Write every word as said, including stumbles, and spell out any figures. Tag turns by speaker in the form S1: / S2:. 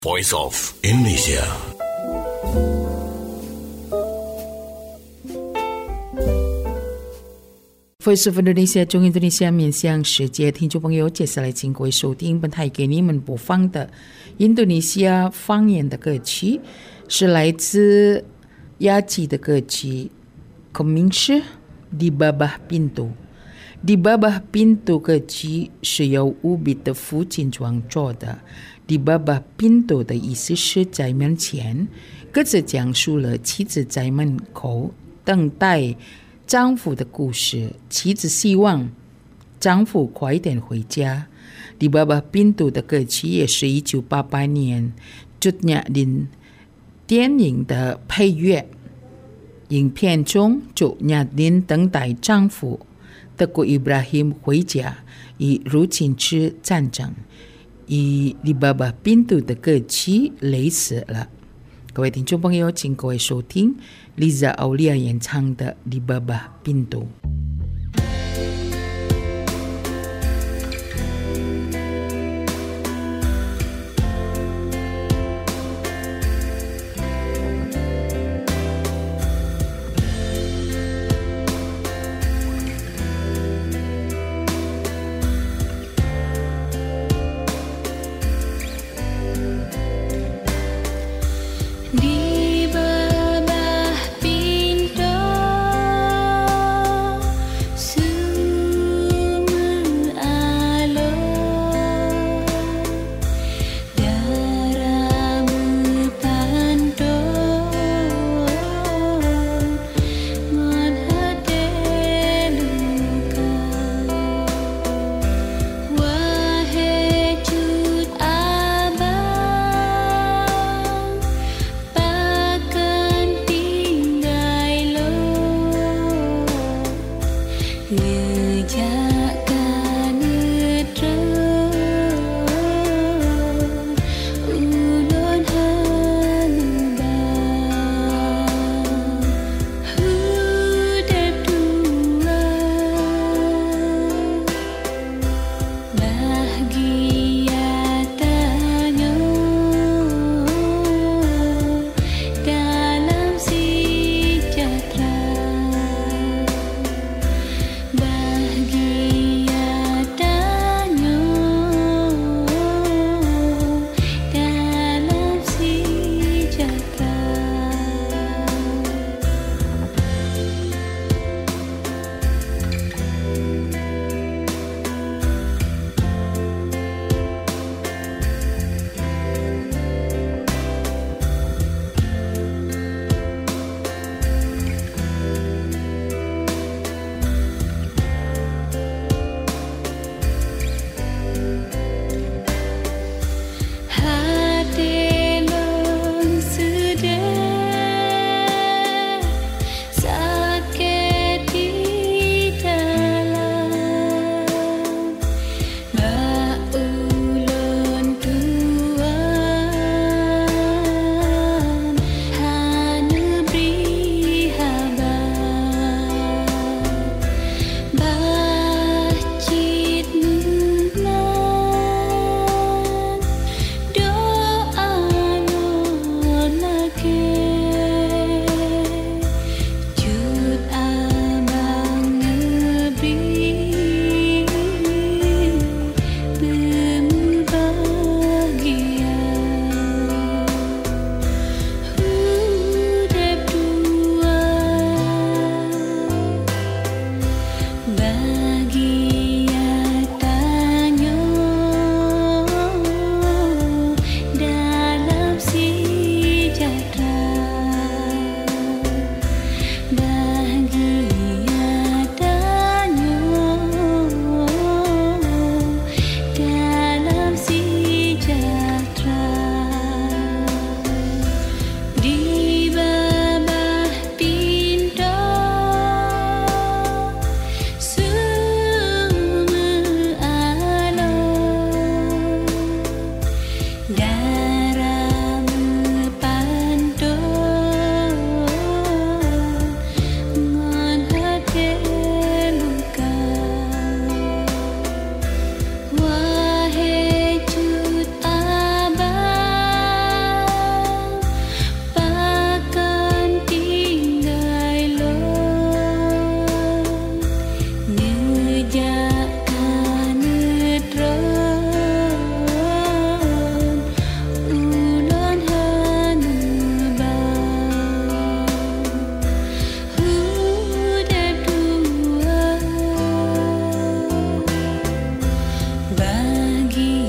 S1: Voice of Indonesia。
S2: Voice of Indonesia 中印度尼西亚面向世界听众朋友，接下来请各位收听本台给你们播放的印度尼西亚方言的歌曲，是来自雅吉的歌曲，歌名是 Di Bawah Pintu。Di Bawah Pintu 歌曲是由乌比的父亲创作的。Di Bawah Pintu 的意思是在门前，歌词讲述了妻子在门口等待丈夫的故事，妻子希望丈夫快点回家。Di Bawah Pintu 的歌曲也是一九八八年Cut Nyak电影的配乐。影片中Cut Nyak等待丈夫Teguh Ibrahim回家，以入侵之战争，以Di Bawah Pintu的歌曲类似了。各位听众朋友，请各位收听 Liza Aulia 演唱的 Di Bawah Pintu。Di bawah pintu
S3: tinggi